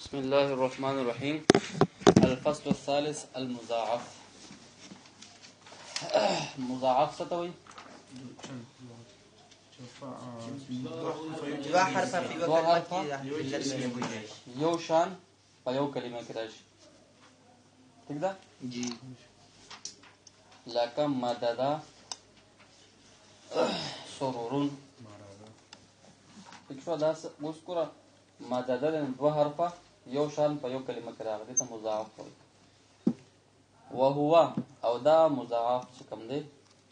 بسم الله الرحمن الرحيم. الفصل الثالث المضاعف. مضاعف څه ته وایي؟ دوه حرفه په یو کلمه کې یو شان په یو کلمه کې راشي. ٹھیک ده؟ جی. لکه مددا سرورون. ٹھیک شو؟ دا اوس ګوره مددا د دوه حرفه یو شان په یو کلمه کې راغلي ته مضاعف وایي. وهو او دا مضاعف چې کوم دی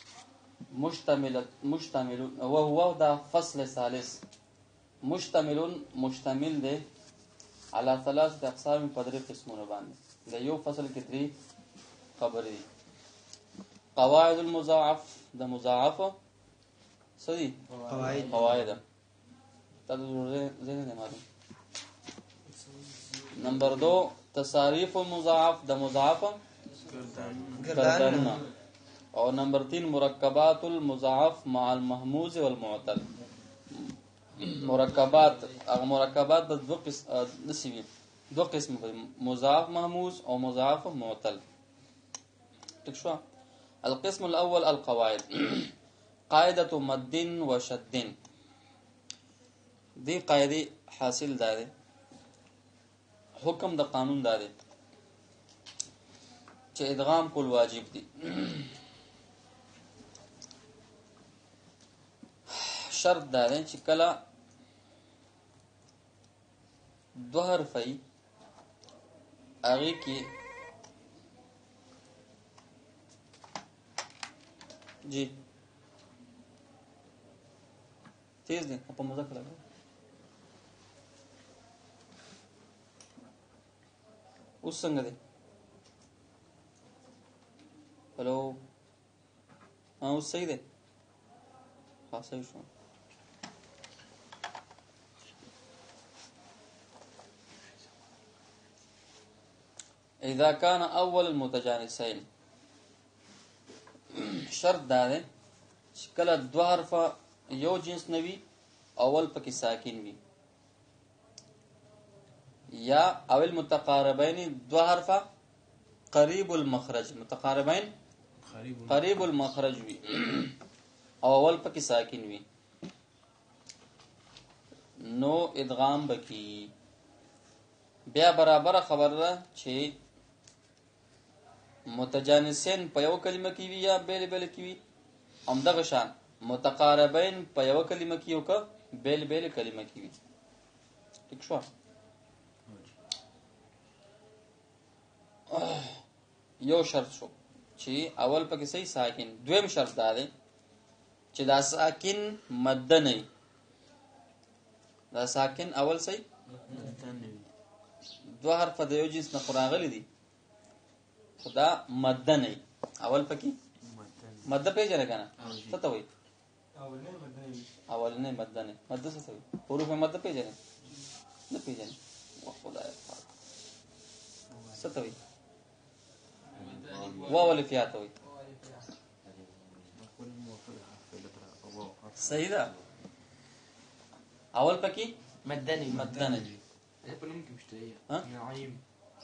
مشتمل وهو دا فصل ثالث مشتمل دی على ثلاثه اقسام په درې قسمونو باندې. د یو فصل کې درې خبرې دي. قواعد المضاعف د مضاعف څه دي؟ قواعد تاسو زه نه معلوم. نمبر 2 تصاریف المضاعف د مضاعف گردننا. اور نمبر 3 مرکبات المضاعف مع المهموز والمعتل. مرکبات د دو قسم مضاعف مهموز او مضاعف معتل. ٹھیک شو؟ القسم الاول القواعد. قاعده مد و شد. دی قاعده حاصل داره حکم د قانون داره چې ادغام کول واجب دي. شرط داره چې کله دو حرفی هغه کې جی تیز دي په مذکر لګا اوس څنګه دی؟ هلو اوس صحیح دی؟ ها صحیح شو. اذا كان اول المتجانسين شرط دا دی چې کله دوه حرفه یو جنس نوي اول پکې ساکن وي یا اول متقاربین دو حرفه قریب المخرج متقاربین قریب المخرج وی او اول پکې ساکن وی نو ادغام بکی. بیا برابر خبر ده چې متجانسین په یو کلمه کې وی یا بیل کې وی همدغه شان متقاربین په یو کلمه کې یو که بیل کلمه کې وی. ٹھیک شو؟ یو شرط شو چې اول پکې صحیح ساکن. دویم شرط دا دی چې دا ساکن مد نه وي. دا ساکن اول صحیح دوه حرف د یو جنس نه راغلي دي خدا مد نه وي. اول پکې مد پیژنه کنه څه ته وایي؟ اولنې مد نه مد څه ته وایي؟ حروف مد پیژنه نه پیژنه خدای پاک څه ته وایي؟ واو الفیات وي. صحیح ده. اول پکې مدني په نوم کې مشته ها نعیم.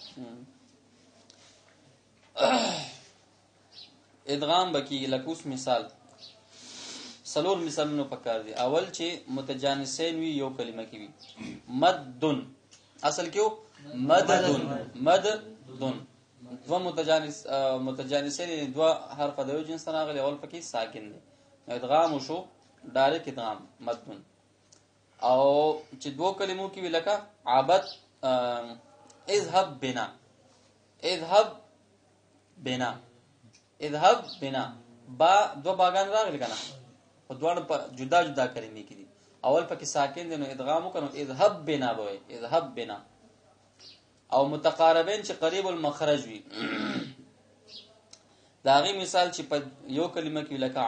ادغام بکی لکوس مثال سلور مثالونو پکار دي. اول چې متجانسین وی یو کلمه کې وي مدن اصل کې مددن دو متجانسین دو حرف د یو جنس راغلي اول پکې ساکن دي. ادغام شو ډایرک ادغام مدن. او چې دو کلمو کې لکه عبد اذهب بنا با دو باغان راغلي کنه په دوه په جدا کلمې کې دي اول پکې ساکن دي نو ادغام وکړو اذهب بنا. او متقاربین چې قریب المخرج وي داغي مثال چې په یو کلمه کې لکه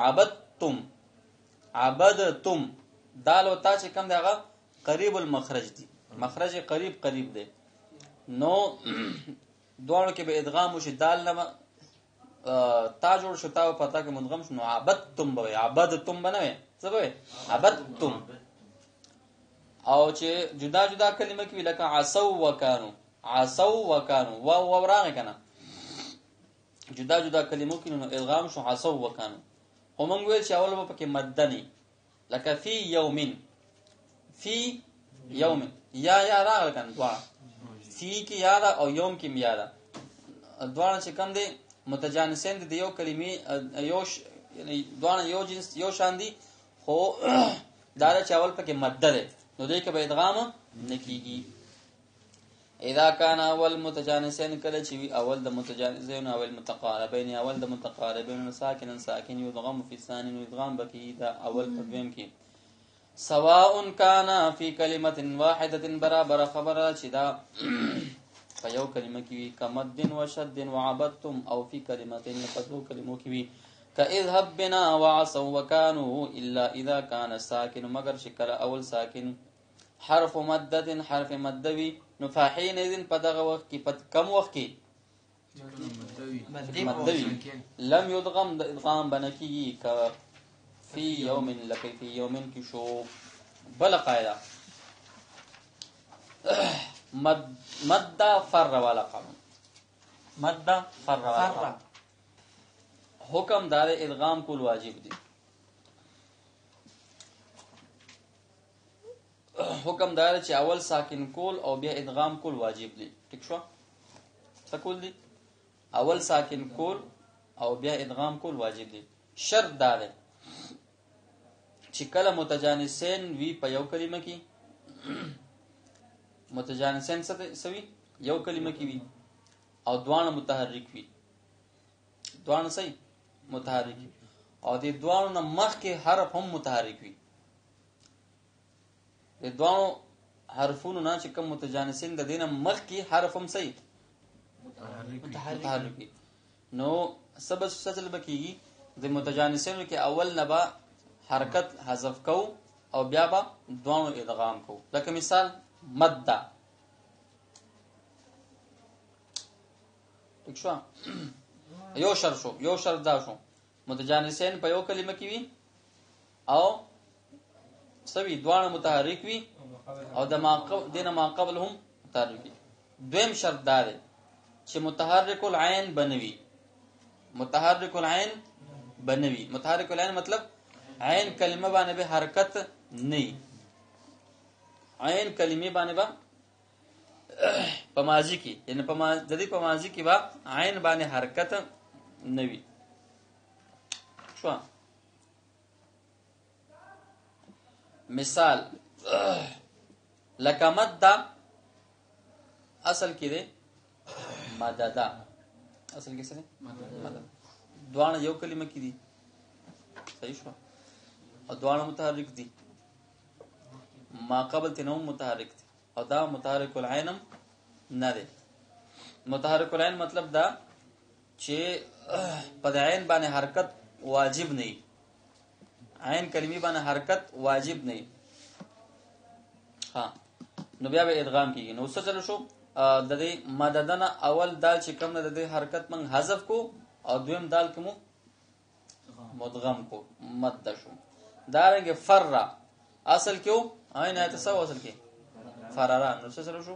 عبدتم دال او تا چې کم دغه قریب المخرج دي مخرج قریب دی نو دوړو کې به ادغام وشي دال نه تا جوړ شو تا پتا کې مدغم شنو عبدتم بنوي څه به عبدتم. او چې جدا جدا کلمه کې لکه عصوا وکانو، عصوا وکانو و راغی کنه جدا جدا کلمو کې نو ادغام شو عصوا وکانو. خو موږ ویل چې اول په کې مدني لکه فی یومین، فی یومین یا راغی کنه دواړه، فی کې یا دا او یوم کې یا دا دواړه چې کوم دي متجانسین دي یو کلمې یو یعنی دواړه یو جنس یو شان دي، خو دا چې اول په کې مدد ده نو دې کې به ادغام نکېږي. اذا كان اول متجانسين کله چې وی اول د متجانسين او المتقاربين اول د متقاربين ساکن ساکن يدغم في الثاني يدغم بکی دا اول په دویم کې. سواء كان في كلمه واحده برابر خبره چې دا په یو کلمه کې وی کمد وشد وعبدتم او في كلمتين فدو کلمو کې وی كاذهب بنا وعصوا وكانوا الا اذا كان ساکن مگر شکل اول ساکن حرف مدد حرف مدوي نو فاحين اذن په دغه وخت کې په کم وخت کې مدوي لم يدغم د ادغام بنکی ک فی یوم لکی فی یوم کی شو. بل قاعده مد فر والا قانون، مد فر والا قانون حکم دار ادغام کول واجب دي. حکم دار چې اول ساکن کول او بیا ادغام کول واجب دي. ٹھیک شو؟ څه کول دي؟ اول ساکن کول او بیا ادغام کول واجب دي. شرط دا ده چې کله متجانسین وی په یو کلمه کې متجانسین سوي یو کلمه کې وی او دوانه متحرک وی، دوانه صحیح متحرک او د دوانو نه مخکې حرف هم متحرک وي. د دوانو حرفونو نه چې کوم متجانسین د دینه مخکې حرف هم صحیح متحرک وي نو سبب سجل بکیږي د متجانسینو کې اول نه با حرکت حذف کو او بیا با دوانو ادغام کو. لکه مثال مد ٹھیک شو یو شرط دا شو متجانسین په یو کلمه کې وي او سوي دوانه متحرک وي او د دینه ما قبل هم متحرک وي. دویم شرط دا دی چې متحرک العين بنوي. متحرک العين بنوي، متحرک العين مطلب عین کلمه باندې به حرکت نه، عین کلمه باندې با په ماضی کې یعنی په ماضی په ماضی کې با عین باندې حرکت نه وي. شو مثال لکه مد اصل کې ده مددا، اصل کې څه ده مدد. دوانه یو کلمه کې دي صحیح شو او دوانه متحرک دي، ما قبل تنوم متحرک دي او دا متحرک العين نه ده. متحرک العين مطلب دا چې په عین باندې حرکت واجب نه، عین کلمې باندې حرکت واجب نه. ها نو بیا به ادغام کیږي. نو څه چلو شو د دې مددنا اول دال چې کوم نه د دې حرکت من حذف کو او دویم دال کوم مدغم کو مد شو. دارنګ فر اصل کیو عین ایت سو اصل کې فرارا نو څه چلو شو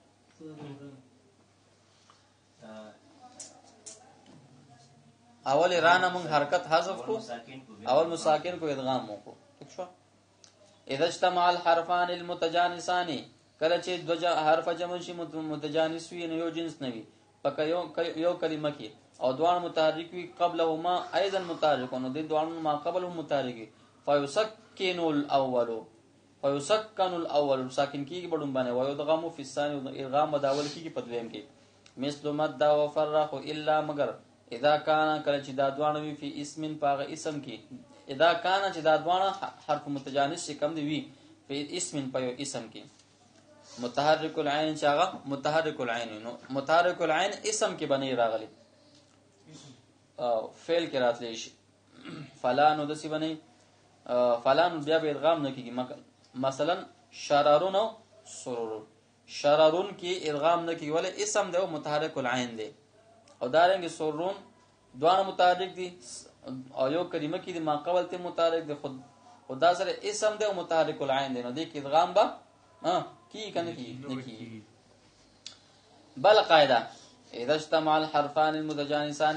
اول رانا من حرکت حذف کو اول مساکن کو ادغام کو. ٹھیک شو. اذا اجتمع الحرفان المتجانسان کله چې دو حرف جمع شي متجانس وي نو یو جنس نه وي پک یو کلمه کې او دوان متحرک وي قبلهما ايضا متحرک نو دي دوان ما قبلهم متحرک فيسكن الاول فيسكن الاول ساکن کیږي بډون باندې ويو دغمو فی الثاني ادغام مداول کیږي په دویم کې مثل مد وفرق الا مگر اذا كان کله چې دا دوان وي فی اسم پاغه اسم کې اذا كان چې دا دوان حرف متجانس کم دی وی فی اسم په اسم کې متحرک العين چاغه متحرک العين نو متحرک العين اسم کې بنی راغلی او فعل کې راتلی شي فلان نو دسی بنی فلان بیا به ادغام نه کیږي. مثلا شرارون او سرورون شرارون کې ادغام نه کیږي ولې اسم دی او متحرک العين دی او دارنګ سرورون دوه متحرک دي او یو کلمه کې د ما قبل ته متحرک دي خدا سره اسم دی او متحرک العين دی نو دې کې ادغام با کی کنه کی نکی. بل قاعده اذا اجتمع الحرفان المتجانسان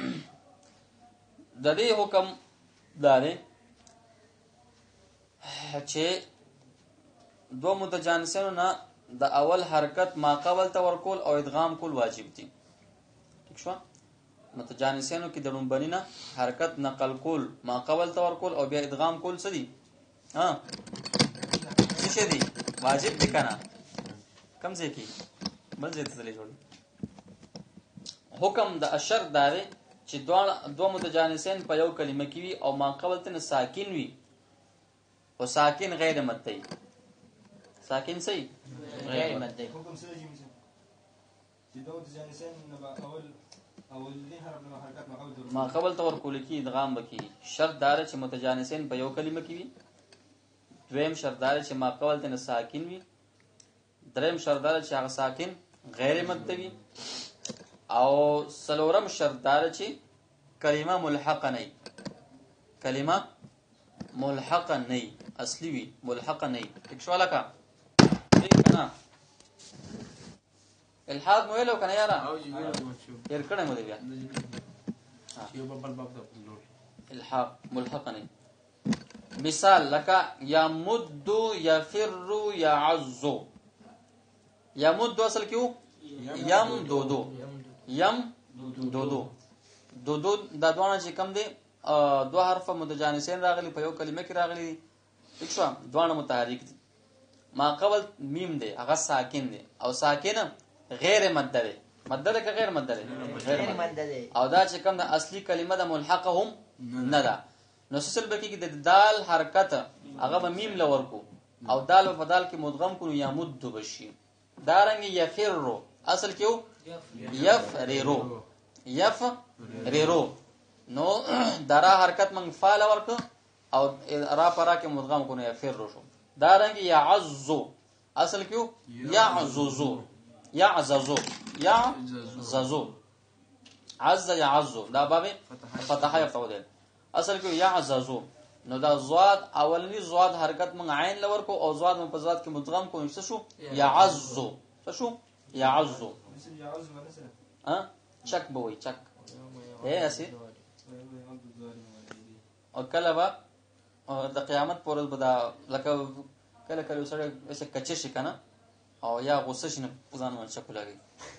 د دې حکم دار چې دو متجانسینو نه د اول حرکت ما قبل ته ورکول او ادغام کول واجب دي. ٹھیک شو؟ متجانسینو کې د لومبني نه حرکت نقل کول ما قبل ته ورکول او بیا ادغام کول څه دي؟ څه دي؟ واجب دي کنه. کم ځای کې بل ځای ته تللی جوړ حکم د اشر دار چې دو متجانسین په یو کلمه کې وي او ما قبل ته ساکن وي او ساکن غیر مدی. ساکن صحیح غیر مدی. حکم سره چې دو متجانسین اول دې حرف نه حرکت ما قبل ته ورکول کې ادغام وکي. شرط دار چې متجانسین په یو کلمه کې وي. دویم شرط دار چې ما قبل ته ساکن وي. دریم شرط دار چې هغه ساکن غیر مدی وي. او سلورم شرط دار چې کلمه ملحقه نه. کلمه ملحقه نه اصلي وي ملحقه نه. ٹھیک شو لکه کنه الحاق مو له کنه یارا ير کړه مو دی بیا یو بل باب ده الحاق ملحقه نه. مثال لکه يمد يفر يعز. يمد اصل کیو یم دودو یم دودو دودو دا دوانه چې کم دي دو حرف متجانسین راغلي په یو کلمه کې راغلي. ٹھیک شو؟ دوانه متحرک دي. ما قبل میم دی هغه ساکن دی او ساکن غیر مدد دی. مدد که غیر مدد دی؟ غیر مدد دی. او دا چې کوم د اصلي کلمه د ملحقه هم نه ده. نو سل بکی کې د دال حرکت هغه به میم لور کو او دال په دال کې مدغم کو یا مد بشي. دارنګ یفرو اصل کېو یفررو یفررو. نو درا حرکت من فعل ورک او را پرا کې مدغم کو یفررو شو. دارنګ یعزو اصل کیو یعززو یعززو یعززو عز یعزو دا باب فتحه یفتو ده اصل کیو یعززو. نو دا زواد اولنی زواد حرکت من عین لور کو او زواد من پزاد کې مدغم کو نشته شو یعزو. څه شو؟ یعزو. چک بوي چک اے اسی او کله با د قیامت پر ورځ به دا لکه کله کله سره وسه کچې شي کنه او یا غوسه شي نه ځان ور چکو لګي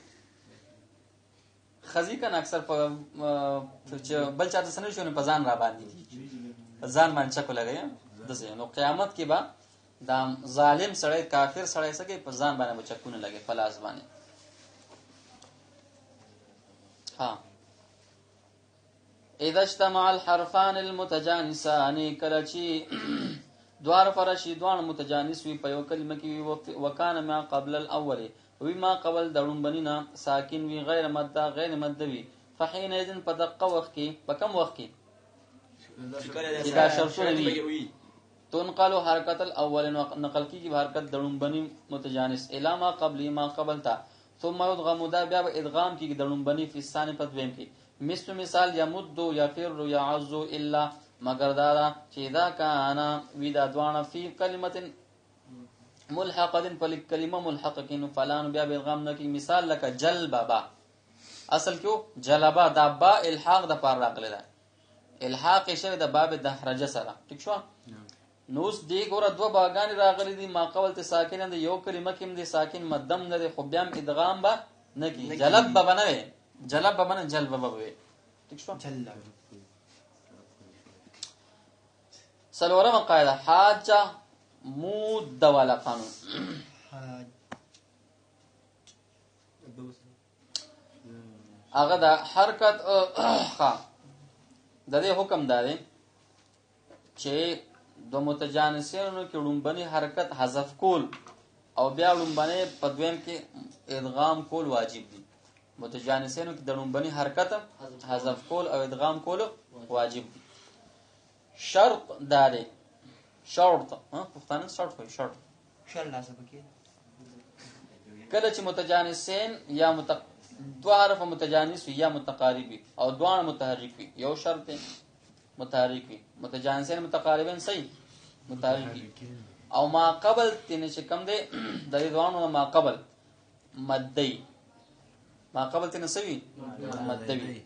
خزي کنه اکثر په بل چاته سن شو نه په ځان را باندې ځان باندې چکو لګي دسه. نو قیامت کې با دا ظالم سړی کافر سړی سګي په ځان باندې چکونه لګي فلاس باندې. ها اذا اجتمع الحرفان المتجانسان کلچی دوار فرشی دوان متجانس وی په یو کلمه کې وکانه ما قبل الاول وی ما قبل دړم بنینا ساکن وی غیر مد غیر مد وی فحين اذن پدقه وخت کې په کم وخت کې اذا شرطونه وی تنقل حرکت الاول نقل کی حرکت دړم بنی متجانس الا ما قبل ما قبل تا ثم يدغم دا بیا ادغام کی دړم بنی فی ثانی پدویم کې. مثال یمد یفر یعز الا مگر دارا چې دا کانا ودا دوانه فی کلمه ملحقه پر کلمه ملحقه کینو فلان بیا ادغام نه کی. مثال لک جلبا اصل کیو جلبا دا با الحاق د پر راغلی دا الحاق شوی د باب دحرجه سره. ٹھیک شو؟ نوس دی ګوره دو باغان راغلی دي ما قبل ته ساکن د یو کلمه کې دي ساکن مدم نه خو بیا ادغام با نه کی. جلب بنوي جلب بمن جلب بوي. ٹھیک شو؟ سلورم قاعده حاجه مود ولا قانون. هغه د حرکت ها د دې حکم دی چې د متجانسینو کې لومبني حرکت حذف کول او بیا لومبني په دویم کې ادغام کول واجب دي. متجانسینو کې د لومبني حرکت حذف کول او ادغام کول واجب دي. شرط داري شرط پښتانه شرط کوي شرط لازم کې کله چې متجانسین یا دو حرف متجانس یا متقارب او دوان متحرک وي یو شرط متحرک وي. متجانسین متقاربین صحیح متحرک او ما قبل تینه چې کم دی د دې دوانو ما قبل مدی ما قبل تینه سوي مدوي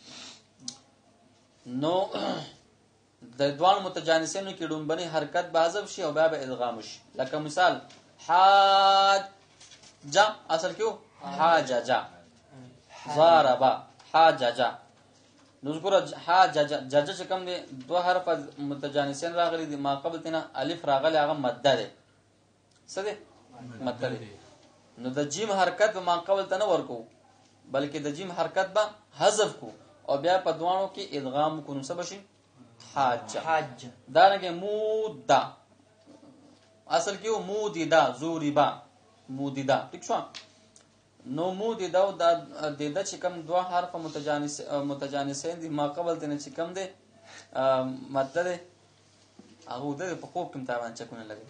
نو د دوان متجانسینو کې ډومبني حرکت به حذف شي او بیا به ادغام شي لکه مثال حاج جا اصل کیو حاججا ضربا حاججا نو ذکر حاججا ججا چې کوم دي دوه حرف متجانسین راغلي دي ما قبل تینا الف راغلي هغه مده ده څه ده مده ده نو د جیم حرکت به ما قبل ته نه ورکو بلکې د جیم حرکت به حذف کو او بیا په دوانو کې ادغام کو نو څه بشي حاج دا نه کې مودا اصل کې مودیدا زوریبا مودیدا ٹھیک شو نو مودیدا او د چې کوم دوه حرف متجانسین دي ما قبل ته چې کوم دي ماده ده هغه د په خوب کې تابان چکونه لګي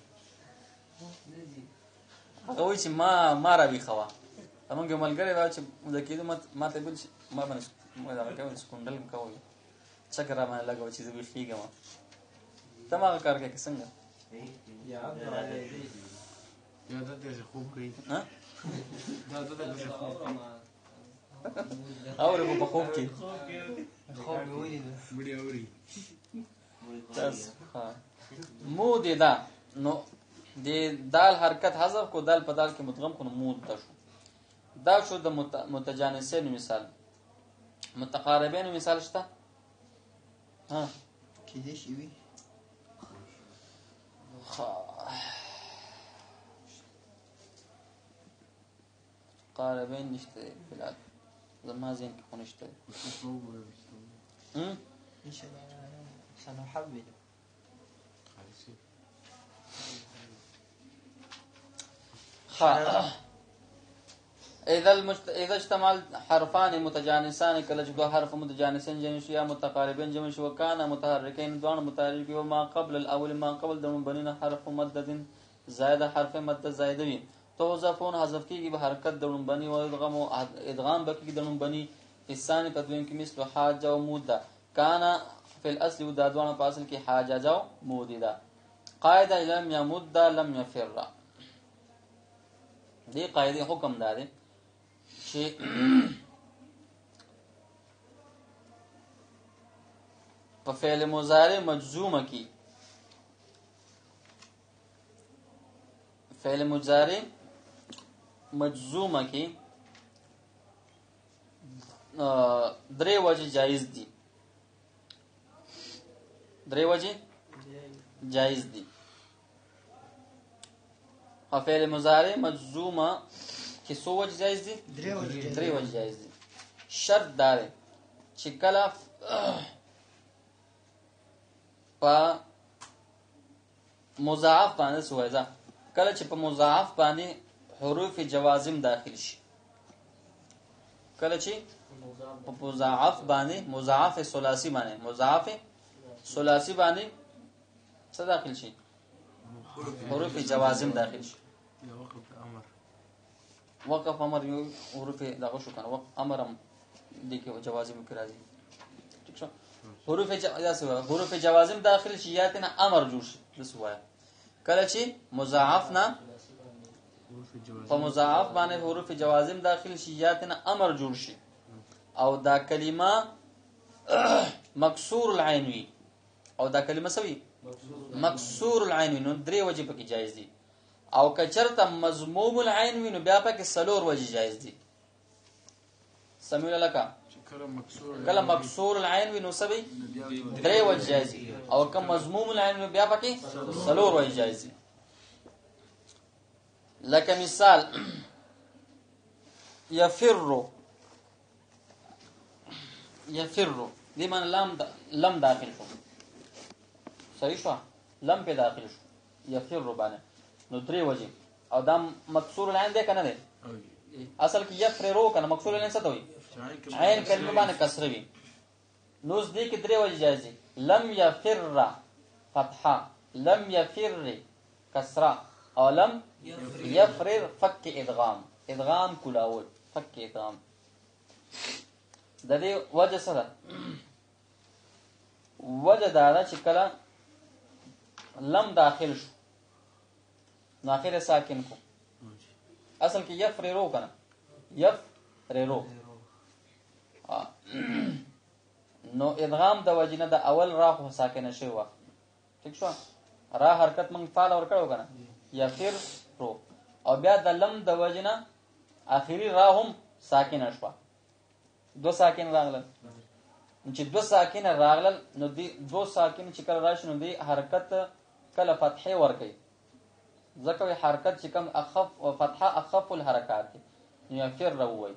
هغه وایي چې ما را وی خوا امونږ ملګری وا چې د کېدو ما ته بل ما باندې ما دا کوم سکونډل کوي چکر ما لګو چې زه ویښیږم تمام کار کوي څنګه یا دا دې خوب کوي ها دا دې خوب اورې په خوب کې خوب ویني بډي اوري تاسو ها مو دې دا نو د دال حرکت حذف کو دال په دال کې مدغم کو مود ته شو دا شو د متجانسین مثال متقاربین مثال شته ها کې دې شي وي قاربین نشته بلاد زما زين کې خو نشته ان شاء الله سنحول اذا اجتمع حرفان متجانسان کله چې دوه حرف متجانسین جمع شي یا متقاربین جمع شي وکانه متحرکین دوه متحرک او ما قبل الاول ما قبل دون بنین حرف مدد زائد حرف مد زائد وي توظفون حذف کیږي به حرکت دون بنی او ادغام بکی دون بنی الثاني پدوین کې مثل حاج او مودا کانا فی الاصل ودادوان په اصل کې حاج او مودا قاعده لم يمد لم يفر دې قاعده حکم ده چې په فعل مضارع مجزومه کې فعل مضارع مجزومه کې درې وجه جایز دي درې وجه جایز دي او فعل مضارع مجزومه کې څو وجه جایز دي درې وجه جایز دي شرط دا دی چې کله په مضاعف باندې سوایزه کله چې په مضاعف باندې حروف جوازم داخل شي کله چې په مضاعف باندې مضاعف ثلاثي باندې مضاعف ثلاثي باندې څه داخل شي حروف جوازم داخل شي وقف امر یو حروف دغه شو کنه وقف امر هم دي کې جوازم کې راځي ٹھیک شو حروف جوازم داخل شي یا تنه امر جوړ شي رسوایا کله چې مضاعف نه په مضاعف باندې حروف جوازم داخل شي یا تنه امر جوړ شي او دا کلمه مکسور العين وي او دا کلمه سوي مکسور العين نو درې وجه پکې جایز دي او کچرته مضموم العين وي نو بیا پکې سلور وجه جایز دي سمعوا لك کله مکسور العين وي نو سوي درې وجه جایز دي او کوم مضموم العين وي بیا پکې سلور وجه جایز دي لکه مثال يفر دې معنی لم داخل شو صحیح شو لم په داخل شو يفر باندې نو درې وجه او دا مکسور العين ده کنه ده اصل کې يفررو کنه مکسور العين څه دوی عین کلمه باندې کسر وی نو دې کې درې وجه جایز دي لم يفر فتحه لم يفر کسره او لم يفرر فك ادغام کلاول فك ادغام د دې وجه سره وجه دا چې کله لم داخل شو نو اخر ساکن کو اصل کې یفررو کنه یفررو نو ادغام د وجنه د اول را خو ساکنه شوی و ٹھیک شو را حرکت من فعل اور کړو کنه یفررو او بیا د لم د وجنه اخیری را هم ساکنه شو دو ساکن راغلل چې دو ساکن راغلل نو دی دو ساکن چې کله راشي نو دی حرکت کله فتحه ور کوي ځکه حرکت چې کوم اخف او فتحه اخف الحرکات یفر وای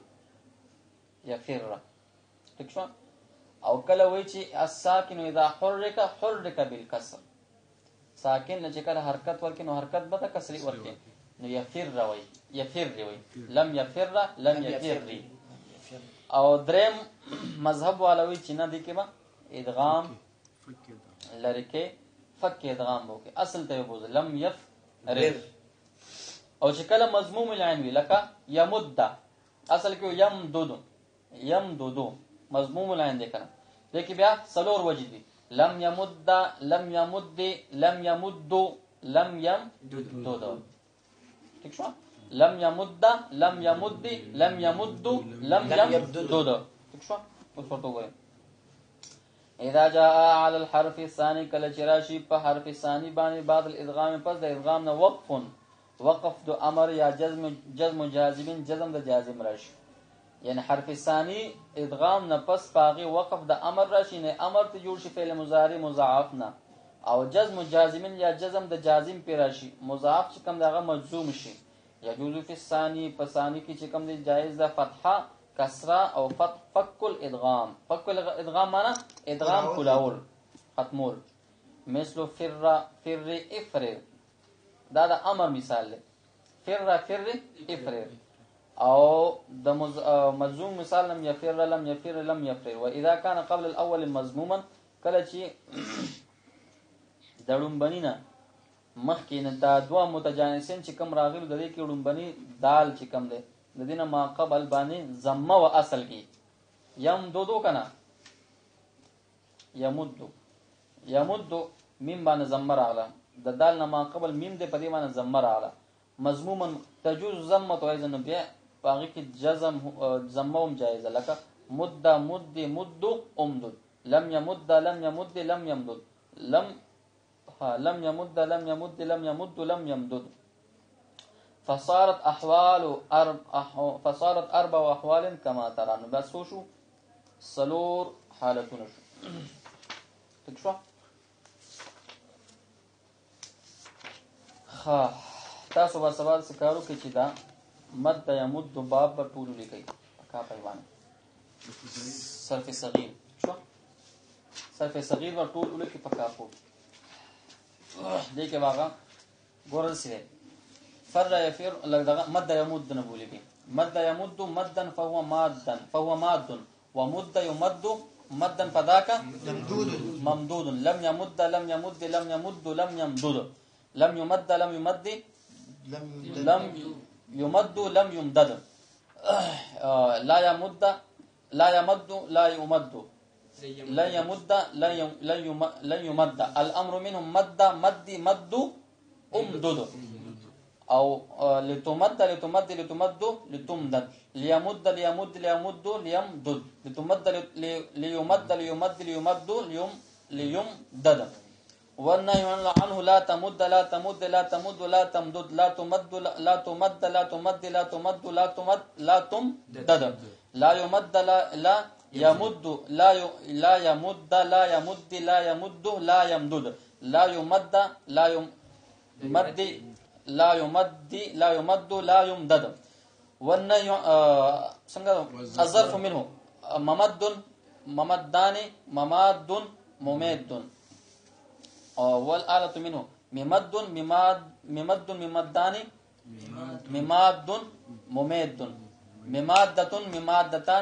یفر ٹھیک شو او کله وای چې الساکن اذا حرك بالكسر ساکن چې کله حرکت ورکې نو حرکت به د کسری ورکې نو یفر وای لم یفر لم یفر او درم مذهب والوی چې نه دي کې با ادغام لریکه فک ادغام وکي اصل ته بوز لم یفر او چې کله مضموم العين وی لکه یمد اصل کې یمدد مضموم العين دي کنه دغه بیا سلور وجدي لم یمد لم یمد لم یمد لم یمدد ٹھیک شو لم يمد لم يمد لم يمد لم يمدد ٹھیک شو اوس ورته وایي اذا جاء على الحرف الثاني کله چراشی په حرف ثانی باندې بعد الادغام پس د ادغام نه وقف دو امر یا جزم جازم جزم د جازم راشي یعنی حرف ثانی ادغام نه پس باغی وقف د امر راشي نه امر ته جوړ شي فعل مضارع مضاعف نه او جزم جازم یا جزم د جازم پی راشي مضاعف چې کوم دغه مجزوم شي يجوز في الثاني فثاني کی چکم دی جائز ده فتحه کسره او فك الادغام فك الادغام معنا ادغام کلاول ختمول مثل فر افر دا امر مثال له فر افر او د مجزوم مثال لم يفر واذا كان قبل الاول مذموما کله چی دړم بنینا مخکې نه دا دوا متجانسین چې کوم راغلي د دې کې ډومبني دال چې کوم دی د دینه ما قبل باندې ضمه و اصل کې یم دودو کنه یمد میم باندې ضمه راغله د دال نه ما قبل میم دې په دې باندې ضمه راغله مضموما تجوز ضمه تو اذن بیا باقي کې جزم ضمه هم جایزه لکه مد امدد لم يمد لم يمدد لم يمدد فصارت اربع احوال كما ترى بس شو سلور حالتونه شو ٹھیک شو تاسو به سوال سکارو کې چې دا مد يمد باب پر ټول لیکي کا پیوان صرف صغیر شو صرف صغیر ور ټول لیکي پکا پو دې کې واغه ګورل سي فر يفر لغه مد يمد نه بولېږي مد يمد مدن فهو ماد ومد يمد مدن فذاك ممدود لم يمد لم يمد لم يمد لم يمدد لم يمد لم يمد لم يمدد لا يمد لا يمد لا يمد لن يمد لن يمد الامر منهم مد امدد او لتمد لتمدد ليمد ليمدد لتمد ليمدد والنهي عنه لا تمد لا تمد لا تمد لا تمدد لا تمد لا تمد لا تمد لا تمد لا تمد لا تمدد لا يمد لا يمد لا يمد لا يمد لا يمد لا يمدد لا يمد لا يمد لا يمد لا يمد لا يمدد والنهي الظرف منه ممد ممدان مماد ممد والآلة منه ممد ممدان مماد ممد ممادة ممادتان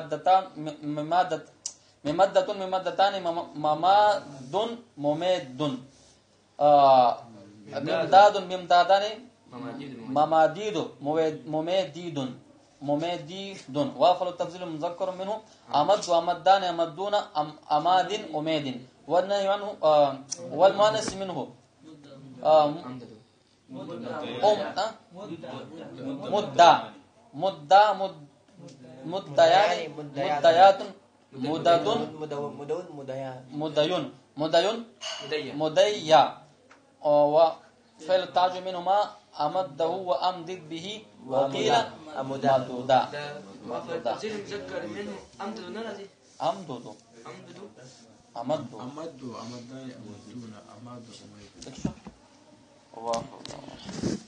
ممادة ممادتان مماد ممد ممداد ممدادان مماديد ممديد وافل التفضيل مذكر منه امد وامدان امدون اماد اميد والنهي عنه والمؤنث منه مديان مديات مديون مديا وفعل التعجب منهما أمده وأمدد به وقيل مدودا تفسير مذكر منه أمدد الله